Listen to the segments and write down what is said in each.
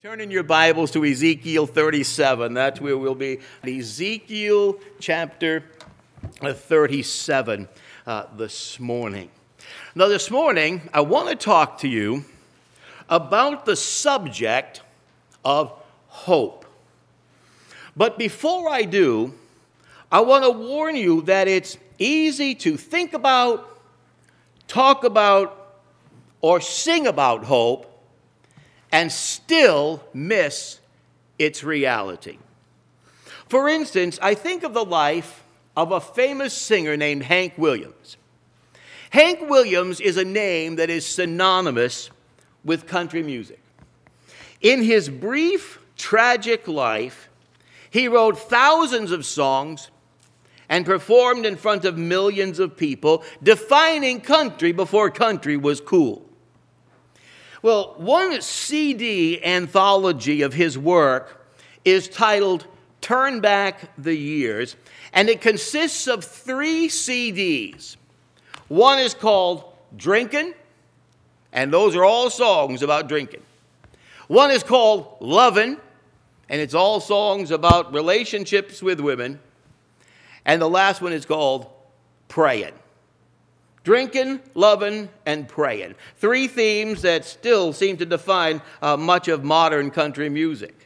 Turn in your Bibles to Ezekiel 37. That's where we'll be. Ezekiel chapter 37 this morning. Now, this morning, I want to talk to you about the subject of hope. But before I do, I want to warn you that it's easy to think about, talk about, or sing about hope and still miss its reality. For instance, I think of the life of a famous singer named Hank Williams. Hank Williams is a name that is synonymous with country music. In his brief, tragic life, he wrote thousands of songs and performed in front of millions of people, defining country before country was cool. Well, one CD anthology of his work is titled Turn Back the Years, and it consists of 3 CDs. One is called Drinkin', and those are all songs about drinking. One is called Lovin', and it's all songs about relationships with women. And the last one is called Prayin'. Drinking, loving, and praying. 3 themes that still seem to define much of modern country music.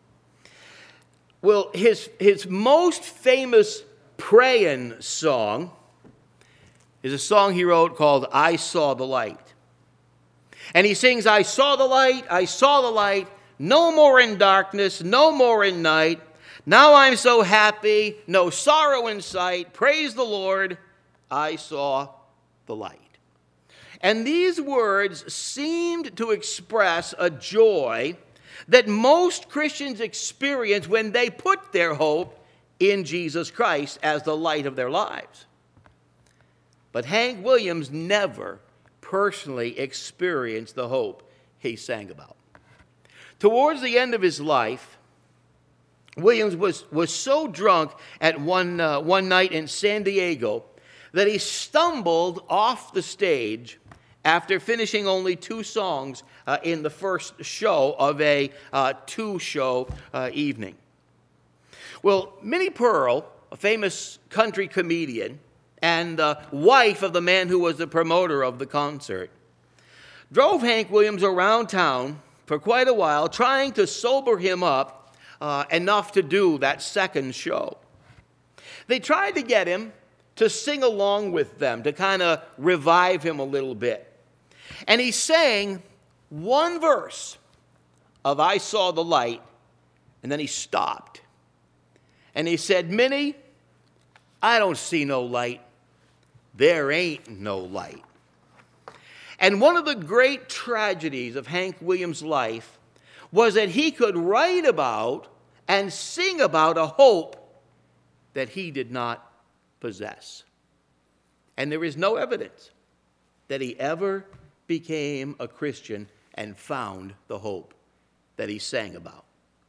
Well, his most famous praying song is a song he wrote called I Saw the Light. And he sings, I saw the light, no more in darkness, no more in night. Now I'm so happy, no sorrow in sight. Praise the Lord, I saw the light. And these words seemed to express a joy that most Christians experience when they put their hope in Jesus Christ as the light of their lives. But Hank Williams never personally experienced the hope he sang about. Towards the end of his life, Williams was so drunk at one night in San Diego that he stumbled off the stage after finishing only 2 songs in the first show of a 2-show evening. Well, Minnie Pearl, a famous country comedian and wife of the man who was the promoter of the concert, drove Hank Williams around town for quite a while, trying to sober him up enough to do that second show. They tried to get him to sing along with them, to kind of revive him a little bit. And he sang 1 verse of I Saw the Light, and then he stopped. And he said, Minnie, I don't see no light. There ain't no light. And one of the great tragedies of Hank Williams' life was that he could write about and sing about a hope that he did not possess. And there is no evidence that he ever became a Christian and found the hope that he sang about.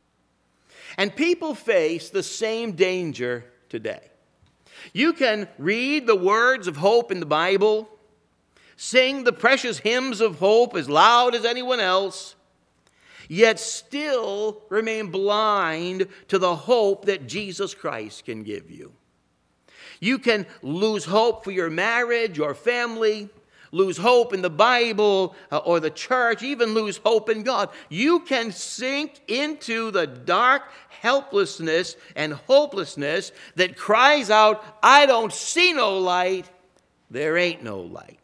And people face the same danger today. You can read the words of hope in the Bible, sing the precious hymns of hope as loud as anyone else, yet still remain blind to the hope that Jesus Christ can give you. You can lose hope for your marriage or family, lose hope in the Bible or the church, even lose hope in God. You can sink into the dark helplessness and hopelessness that cries out, I don't see no light, there ain't no light.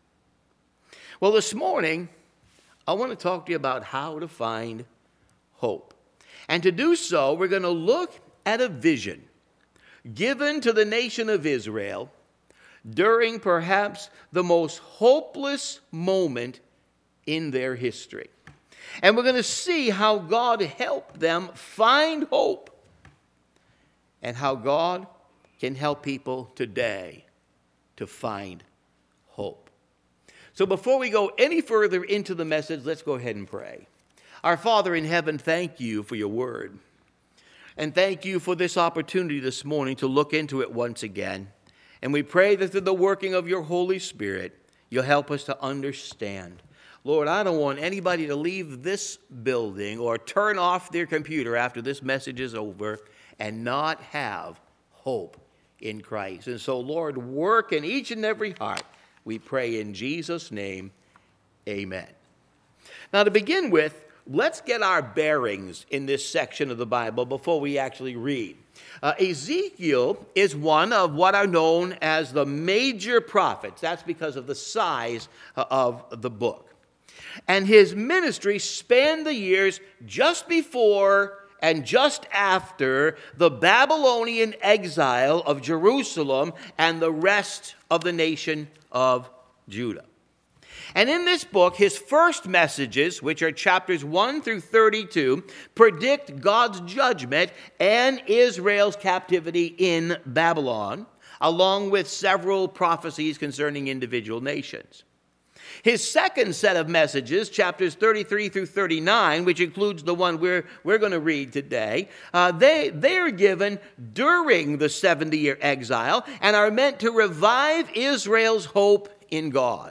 Well, this morning, I want to talk to you about how to find hope. And to do so, we're going to look at a vision given to the nation of Israel during perhaps the most hopeless moment in their history. And we're going to see how God helped them find hope and how God can help people today to find hope. So before we go any further into the message, let's go ahead and pray. Our Father in heaven, thank you for your word. And thank you for this opportunity this morning to look into it once again. And we pray that through the working of your Holy Spirit, you'll help us to understand. Lord, I don't want anybody to leave this building or turn off their computer after this message is over and not have hope in Christ. And so, Lord, work in each and every heart. We pray in Jesus' name, amen. Now, to begin with, let's get our bearings in this section of the Bible before we actually read. Ezekiel is one of what are known as the major prophets. That's because of the size of the book. And his ministry spanned the years just before and just after the Babylonian exile of Jerusalem and the rest of the nation of Judah. And in this book, his first messages, which are chapters 1 through 32, predict God's judgment and Israel's captivity in Babylon, along with several prophecies concerning individual nations. His second set of messages, chapters 33 through 39, which includes the one we're going to read today, they are given during the 70-year exile and are meant to revive Israel's hope in God.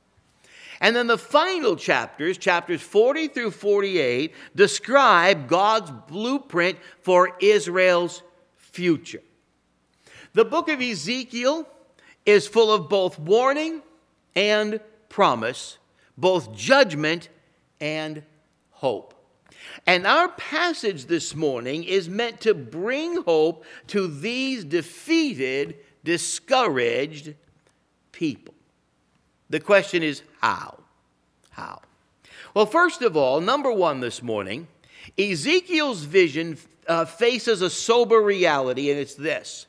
And then the final chapters, chapters 40 through 48, describe God's blueprint for Israel's future. The book of Ezekiel is full of both warning and promise, both judgment and hope. And our passage this morning is meant to bring hope to these defeated, discouraged people. The question is how? How? Well, first of all, number one this morning, Ezekiel's vision faces a sober reality, and it's this: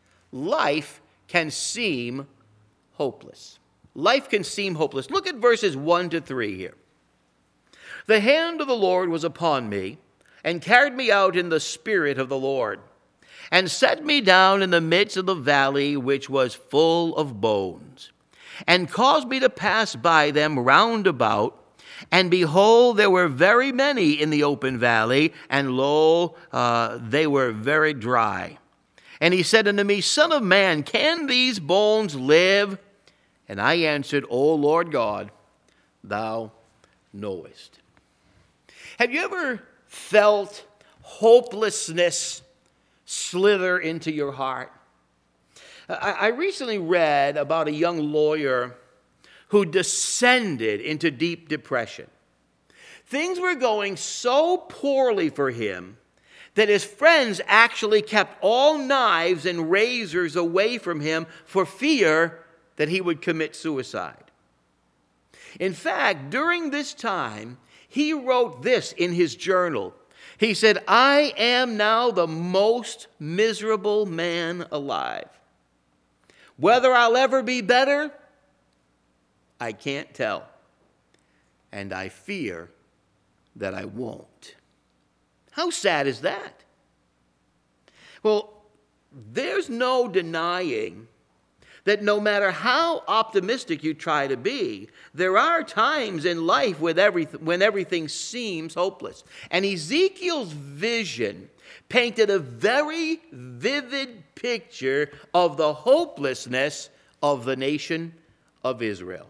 life can seem hopeless. Life can seem hopeless. Look at verses 1 to 3 here. The hand of the Lord was upon me, and carried me out in the spirit of the Lord, and set me down in the midst of the valley which was full of bones, and caused me to pass by them round about. And behold, there were very many in the open valley, and lo, they were very dry. And he said unto me, Son of man, can these bones live? And I answered, O Lord God, thou knowest. Have you ever felt hopelessness slither into your heart? I recently read about a young lawyer who descended into deep depression. Things were going so poorly for him that his friends actually kept all knives and razors away from him for fear that he would commit suicide. In fact, during this time, he wrote this in his journal. He said, I am now the most miserable man alive. Whether I'll ever be better, I can't tell. And I fear that I won't. How sad is that? Well, there's no denying that no matter how optimistic you try to be, there are times in life when everything seems hopeless. And Ezekiel's vision painted a very vivid picture of the hopelessness of the nation of Israel.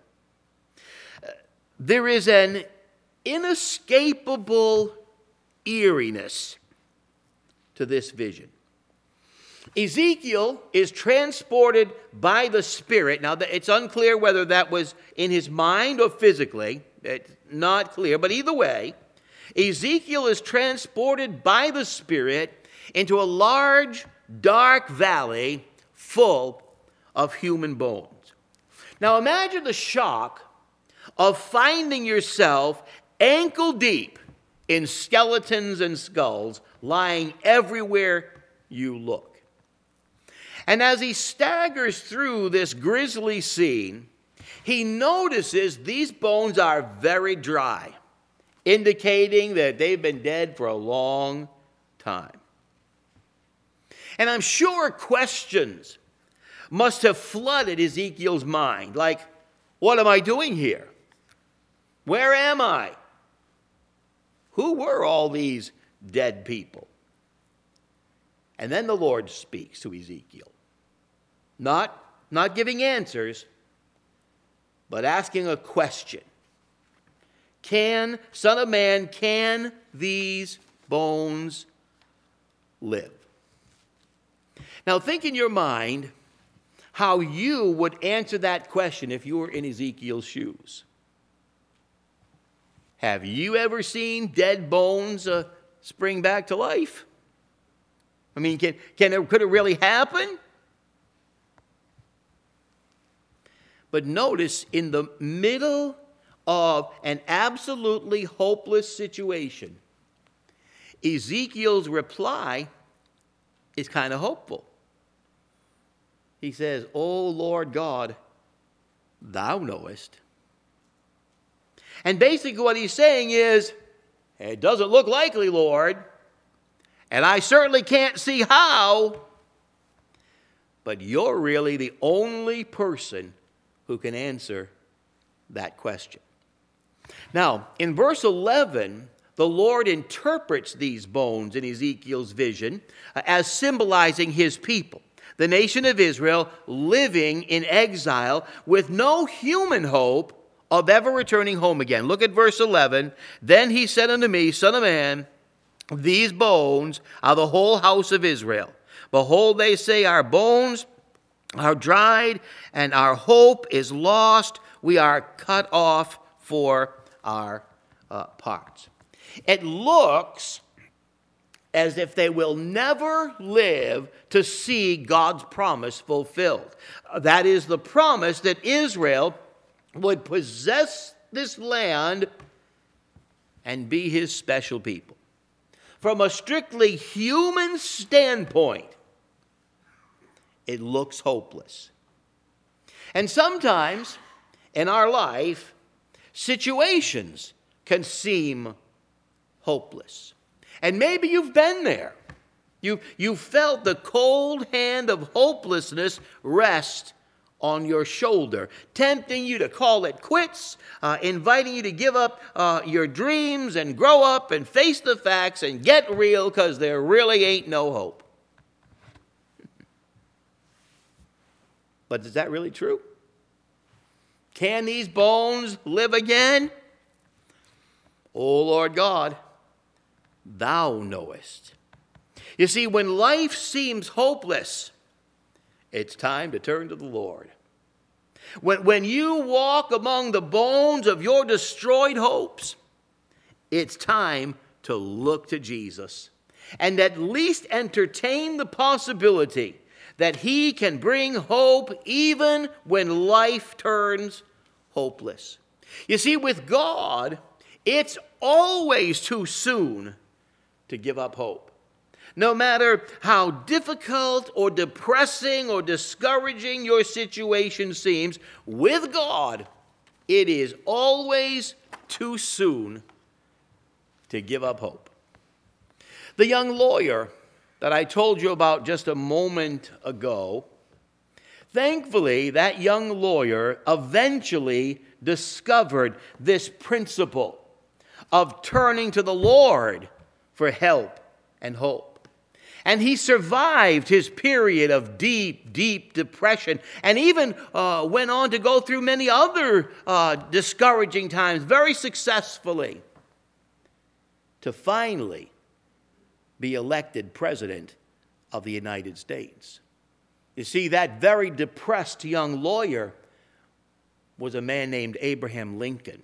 There is an inescapable eeriness to this vision. Ezekiel is transported by the Spirit. Now, it's unclear whether that was in his mind or physically. It's not clear, but either way, Ezekiel is transported by the Spirit into a large, dark valley full of human bones. Now, imagine the shock of finding yourself ankle deep in skeletons and skulls lying everywhere you look. And as he staggers through this grisly scene, he notices these bones are very dry, indicating that they've been dead for a long time. And I'm sure questions must have flooded Ezekiel's mind, like, what am I doing here? Where am I? Who were all these dead people? And then the Lord speaks to Ezekiel. Not giving answers, but asking a question. Son of man, can these bones live? Now think in your mind how you would answer that question if you were in Ezekiel's shoes. Have you ever seen dead bones spring back to life? I mean, could it really happen? But notice, in the middle of an absolutely hopeless situation, Ezekiel's reply is kind of hopeful. He says, "O Lord God, thou knowest." And basically what he's saying is, it doesn't look likely, Lord, and I certainly can't see how, but you're really the only person who can answer that question. Now, in verse 11, the Lord interprets these bones in Ezekiel's vision as symbolizing his people, the nation of Israel, living in exile with no human hope of ever returning home again. Look at verse 11. Then he said unto me, Son of man, these bones are the whole house of Israel. Behold, they say, our bones are dried, and our hope is lost. We are cut off for our parts. It looks as if they will never live to see God's promise fulfilled. That is the promise that Israel would possess this land and be his special people. From a strictly human standpoint, it looks hopeless. And sometimes in our life, situations can seem hopeless. And maybe you've been there. You felt the cold hand of hopelessness rest on your shoulder, tempting you to call it quits, inviting you to give up your dreams and grow up and face the facts and get real, because there really ain't no hope. But is that really true? Can these bones live again? O Lord God, thou knowest. You see, when life seems hopeless, it's time to turn to the Lord. When you walk among the bones of your destroyed hopes, it's time to look to Jesus and at least entertain the possibility that he can bring hope even when life turns hopeless. You see, with God, it's always too soon to give up hope. No matter how difficult or depressing or discouraging your situation seems, with God, it is always too soon to give up hope. The young lawyer that I told you about just a moment ago, thankfully, that young lawyer eventually discovered this principle of turning to the Lord for help and hope. And he survived his period of deep, deep depression, and even went on to go through many other discouraging times very successfully, to finally be elected president of the United States. You see, that very depressed young lawyer was a man named Abraham Lincoln.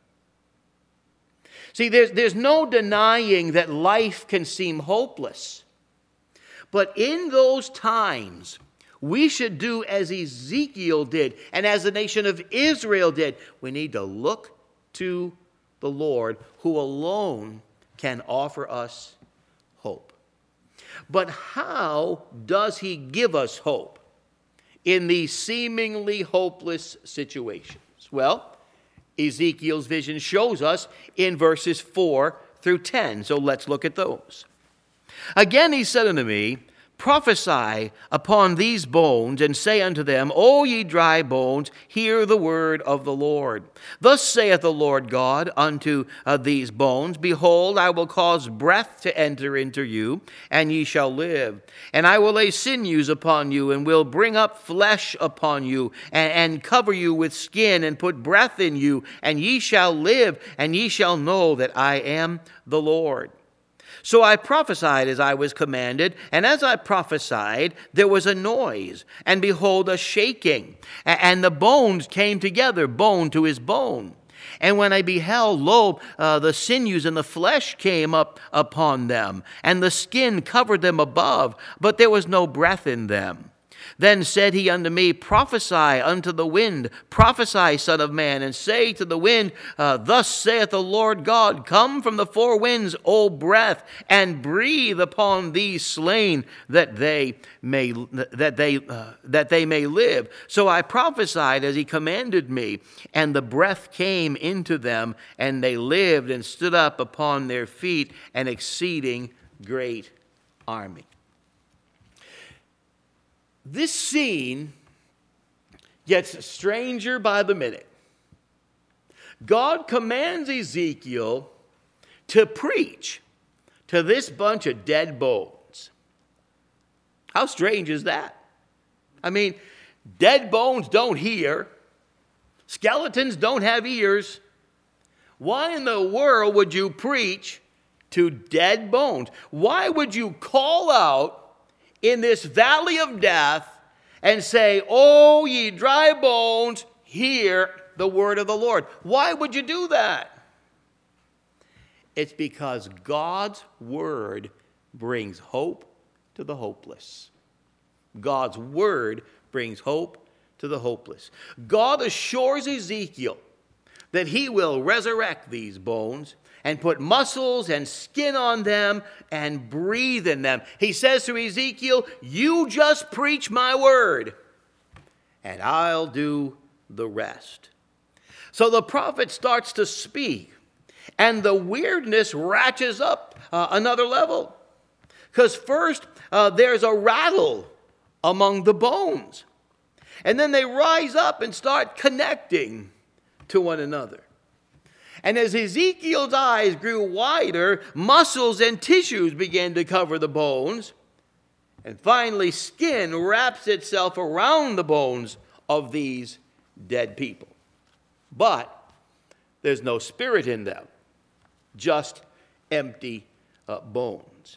See, there's no denying that life can seem hopeless. But in those times, we should do as Ezekiel did and as the nation of Israel did. We need to look to the Lord, who alone can offer us hope. But how does he give us hope in these seemingly hopeless situations? Well, Ezekiel's vision shows us in verses 4 through 10. So let's look at those. Again he said unto me, prophesy upon these bones, and say unto them, O ye dry bones, hear the word of the Lord. Thus saith the Lord God unto these bones, Behold, I will cause breath to enter into you, and ye shall live. And I will lay sinews upon you, and will bring up flesh upon you, and cover you with skin, and put breath in you, and ye shall live, and ye shall know that I am the Lord. So I prophesied as I was commanded, and as I prophesied, there was a noise, and behold, a shaking, and the bones came together, bone to his bone. And when I beheld, lo, the sinews and the flesh came up upon them, and the skin covered them above, but there was no breath in them. Then said he unto me, Prophesy unto the wind, prophesy, Son of man, and say to the wind, Thus saith the Lord God, Come from the four winds, O breath, and breathe upon these slain, that they may live. So I prophesied as he commanded me, and the breath came into them, and they lived and stood up upon their feet, an exceeding great army. This scene gets stranger by the minute. God commands Ezekiel to preach to this bunch of dead bones. How strange is that? I mean, dead bones don't hear. Skeletons don't have ears. Why in the world would you preach to dead bones? Why would you call out in this valley of death and say, O ye dry bones, hear the word of the Lord? Why would you do that? It's because God's word brings hope to the hopeless. God's word brings hope to the hopeless. God assures Ezekiel that he will resurrect these bones and put muscles and skin on them and breathe in them. He says to Ezekiel, You just preach my word, and I'll do the rest. So the prophet starts to speak, and the weirdness ratchets up another level. Because first, there's a rattle among the bones. And then they rise up and start connecting to one another. And as Ezekiel's eyes grew wider, muscles and tissues began to cover the bones. And finally, skin wraps itself around the bones of these dead people. But there's no spirit in them, just empty bones.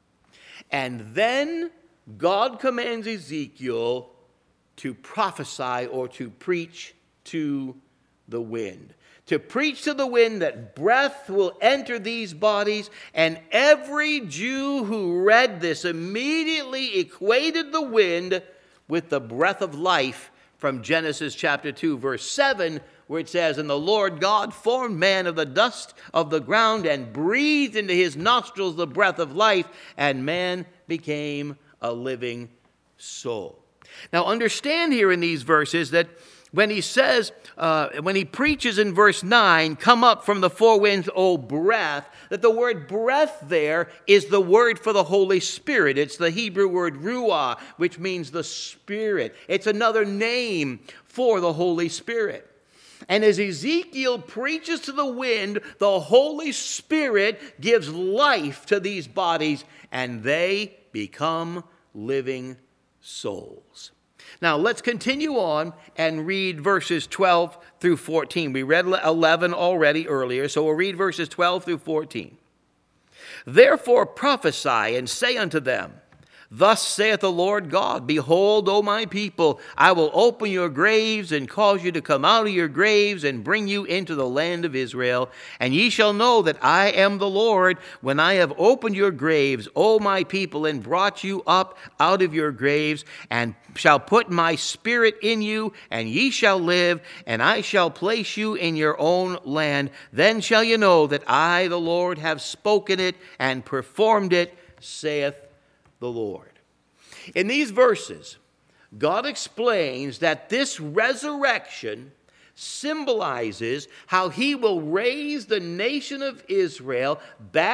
And then God commands Ezekiel to prophesy or to preach to the wind. To preach to the wind that breath will enter these bodies. And every Jew who read this immediately equated the wind with the breath of life from Genesis chapter 2, verse 7, where it says, And the Lord God formed man of the dust of the ground and breathed into his nostrils the breath of life, and man became a living soul. Now understand here in these verses that when he says, when he preaches in verse 9, Come up from the four winds, O breath, that the word breath there is the word for the Holy Spirit. It's the Hebrew word ruah, which means the Spirit. It's another name for the Holy Spirit. And as Ezekiel preaches to the wind, the Holy Spirit gives life to these bodies, and they become living souls. Now, let's continue on and read verses 12 through 14. We read 11 already earlier, so we'll read verses 12 through 14. Therefore prophesy and say unto them, Thus saith the Lord God, Behold, O my people, I will open your graves and cause you to come out of your graves and bring you into the land of Israel. And ye shall know that I am the Lord when I have opened your graves, O my people, and brought you up out of your graves, and shall put my spirit in you, and ye shall live, and I shall place you in your own land. Then shall you know that I, the Lord, have spoken it and performed it, saith the Lord. In these verses, God explains that this resurrection symbolizes how he will raise the nation of Israel back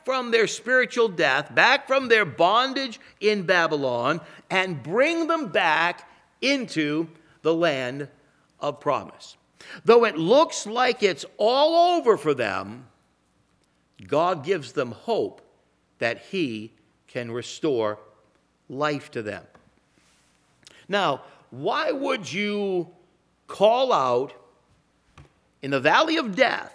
back from their spiritual death, back from their bondage in Babylon, and bring them back into the land of promise. Though it looks like it's all over for them, God gives them hope that he can restore life to them. Now, why would you call out in the valley of death,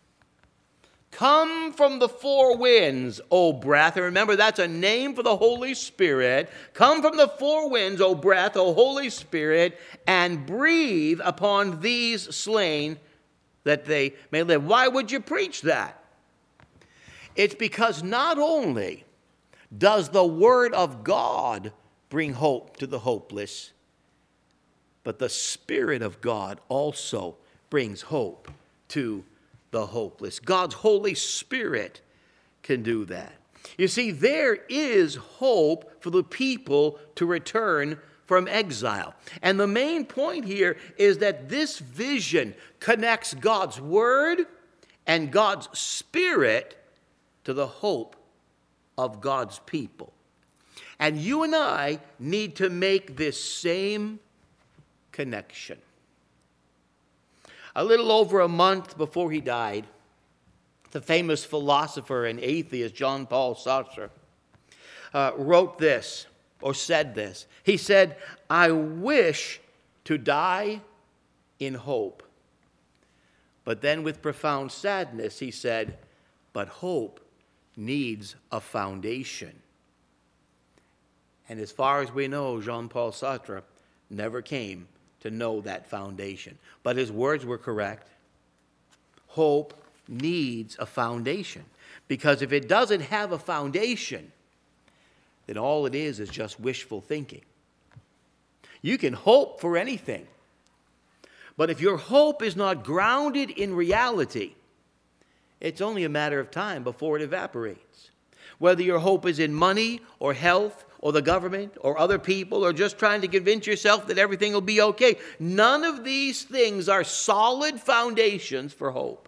"Come from the four winds, O breath"? And remember, that's a name for the Holy Spirit. "Come from the four winds, O breath, O Holy Spirit, and breathe upon these slain that they may live." Why would you preach that? It's because not only does the Word of God bring hope to the hopeless, but the Spirit of God also brings hope to the hopeless. God's Holy Spirit can do that. You see, there is hope for the people to return from exile. And the main point here is that this vision connects God's Word and God's Spirit to the hope of God's people. And you and I need to make this same connection. A little over a month before he died, the famous philosopher and atheist Jean Paul Sartre wrote this, or said this. He said, "I wish to die in hope." But then with profound sadness, he said, "But hope needs a foundation." And as far as we know, Jean Paul Sartre never came to know that foundation. But his words were correct. Hope needs a foundation. Because if it doesn't have a foundation, then all it is just wishful thinking. You can hope for anything. But if your hope is not grounded in reality, it's only a matter of time before it evaporates. Whether your hope is in money or health or the government or other people or just trying to convince yourself that everything will be okay, none of these things are solid foundations for hope.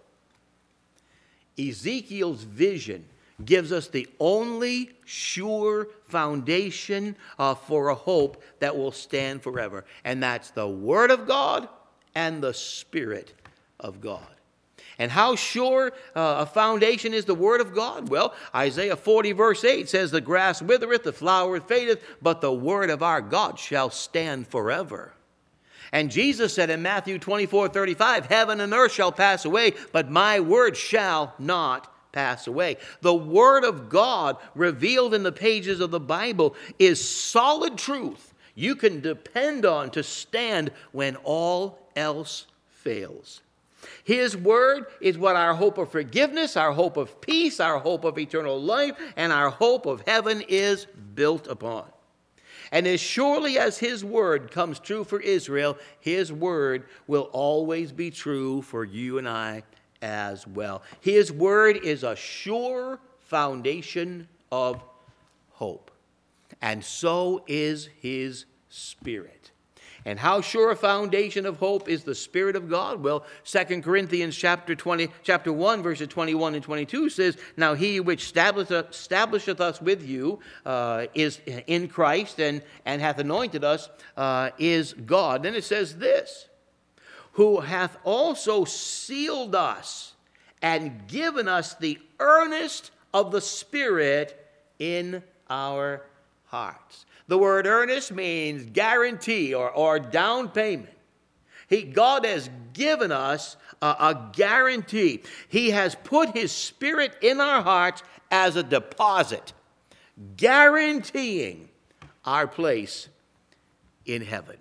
Ezekiel's vision gives us the only sure foundation for a hope that will stand forever, and that's the Word of God and the Spirit of God. And how sure a foundation is the Word of God? Well, Isaiah 40 verse 8 says, "The grass withereth, the flower fadeth, but the Word of our God shall stand forever." And Jesus said in Matthew 24:35, "Heaven and earth shall pass away, but my word shall not pass away." The Word of God revealed in the pages of the Bible is solid truth you can depend on to stand when all else fails. His Word is what our hope of forgiveness, our hope of peace, our hope of eternal life, and our hope of heaven is built upon. And as surely as His Word comes true for Israel, His Word will always be true for you and I as well. His Word is a sure foundation of hope. And so is His Spirit. And how sure a foundation of hope is the Spirit of God? Well, 2 Corinthians chapter 1, verses 21 and 22 says, "Now he which establisheth us with you is in Christ and hath anointed us is God." Then it says this, "Who hath also sealed us and given us the earnest of the Spirit in our hearts." The word earnest means guarantee or down payment. God has given us a guarantee. He has put His Spirit in our hearts as a deposit, guaranteeing our place in heaven.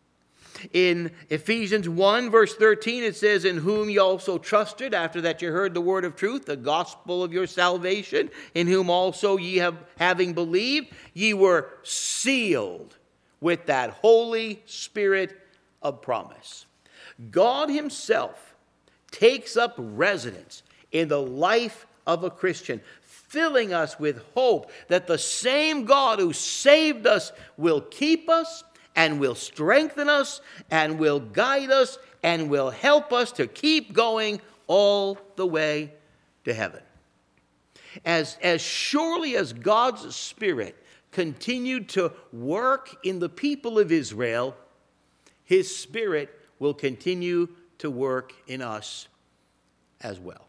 In Ephesians 1, verse 13, it says, "In whom ye also trusted, after that you heard the word of truth, the gospel of your salvation, in whom also ye having believed, ye were sealed with that Holy Spirit of promise." God Himself takes up residence in the life of a Christian, filling us with hope that the same God who saved us will keep us and will strengthen us and will guide us and will help us to keep going all the way to heaven. As surely as God's Spirit continued to work in the people of Israel, his Spirit will continue to work in us as well.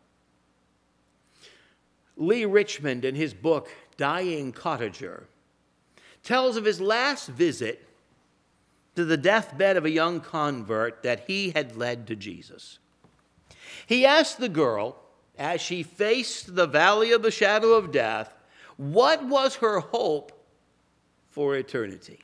Lee Richmond, in his book, Dying Cottager, tells of his last visit to the deathbed of a young convert that he had led to Jesus. He asked the girl, as she faced the valley of the shadow of death, what was her hope for eternity?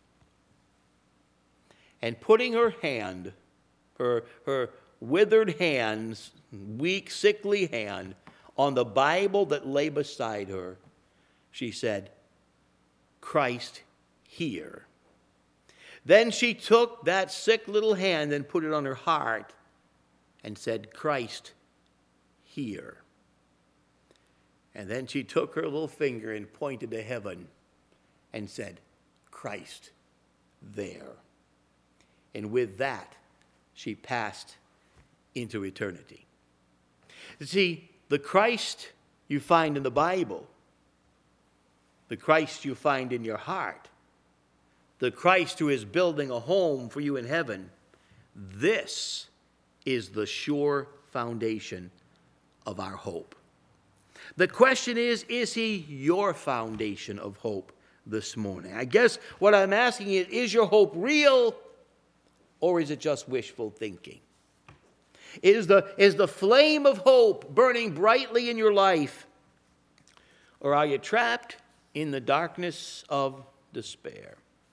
And putting her hand, her withered hands, weak, sickly hand, on the Bible that lay beside her, she said, Christ here. Then she took that sick little hand and put it on her heart and said, Christ here. And then she took her little finger and pointed to heaven and said, Christ there. And with that, she passed into eternity. See, the Christ you find in the Bible, the Christ you find in your heart, the Christ who is building a home for you in heaven, this is the sure foundation of our hope. The question is he your foundation of hope this morning? I guess what I'm asking is your hope real, or is it just wishful thinking? Is the flame of hope burning brightly in your life, or are you trapped in the darkness of despair?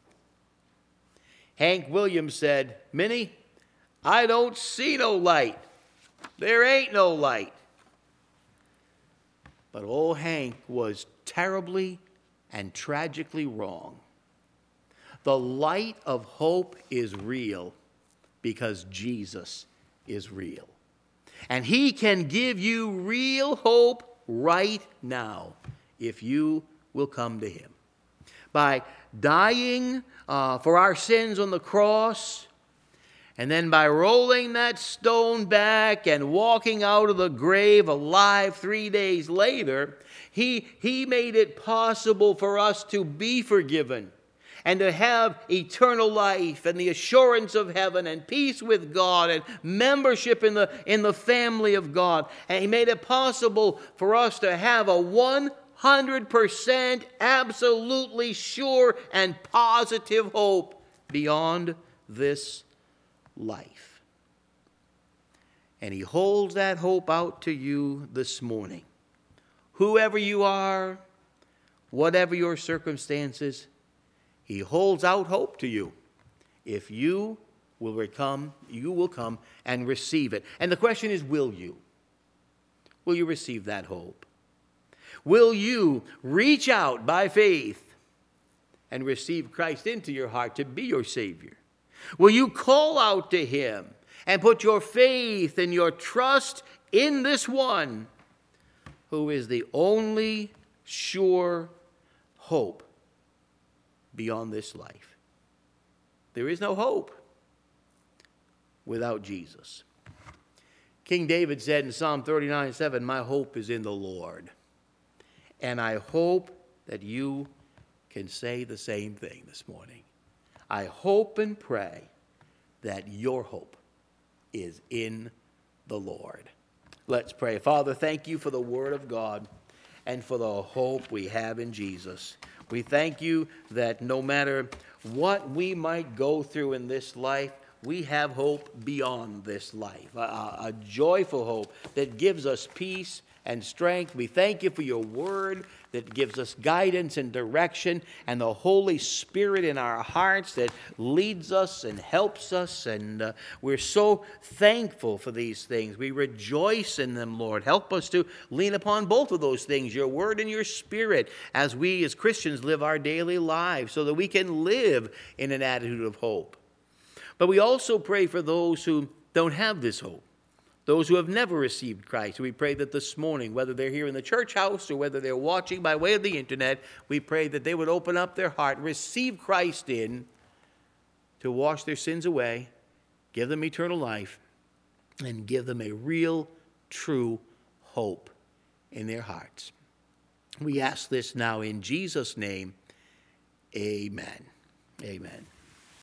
Hank Williams said, Minnie, I don't see no light. There ain't no light. But old Hank was terribly and tragically wrong. The light of hope is real because Jesus is real. And he can give you real hope right now if you will come to him. By dying for our sins on the cross, and then by rolling that stone back and walking out of the grave alive 3 days later, he made it possible for us to be forgiven and to have eternal life and the assurance of heaven and peace with God and membership in the family of God. And he made it possible for us to have a 100% absolutely sure and positive hope beyond this life. And he holds that hope out to you this morning. Whoever you are, whatever your circumstances, he holds out hope to you. If you will come and receive it. And the question is, will you? Will you receive that hope? Will you reach out by faith and receive Christ into your heart to be your Savior? Will you call out to him and put your faith and your trust in this one who is the only sure hope beyond this life? There is no hope without Jesus. King David said in Psalm 39:7, my hope is in the Lord. And I hope that you can say the same thing this morning. I hope and pray that your hope is in the Lord. Let's pray. Father, thank you for the word of God and for the hope we have in Jesus. We thank you that no matter what we might go through in this life, we have hope beyond this life, a joyful hope that gives us peace and strength. We thank you for your word that gives us guidance and direction, and the Holy Spirit in our hearts that leads us and helps us. And we're so thankful for these things. We rejoice in them, Lord. Help us to lean upon both of those things, your word and your spirit, as we as Christians live our daily lives so that we can live in an attitude of hope. But we also pray for those who don't have this hope, those who have never received Christ. We pray that this morning, whether they're here in the church house or whether they're watching by way of the internet, we pray that they would open up their heart, receive Christ in, to wash their sins away, give them eternal life, and give them a real, true hope in their hearts. We ask this now in Jesus' name. Amen. Amen.